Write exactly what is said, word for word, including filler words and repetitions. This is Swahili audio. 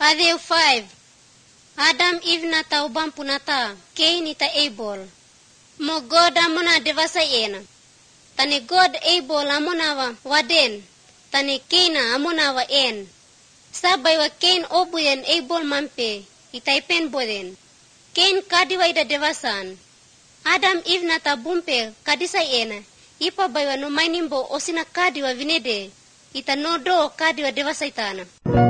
Matthew five. Adam Eve na taubam punata, Cain ita Abel. Mo God amona devasa ena. Tani God Abel amona wa waden, tani Cain amona wa en. Sabay wa Cain obuyen Abel mampe, itaipen boden. Cain kadiwa ida devasan. Adam Eve na tabumpe kadisa ena. Ipa baywa no mainimbo osina kadiwa vinede. Ita no do kadiwa devasa itana.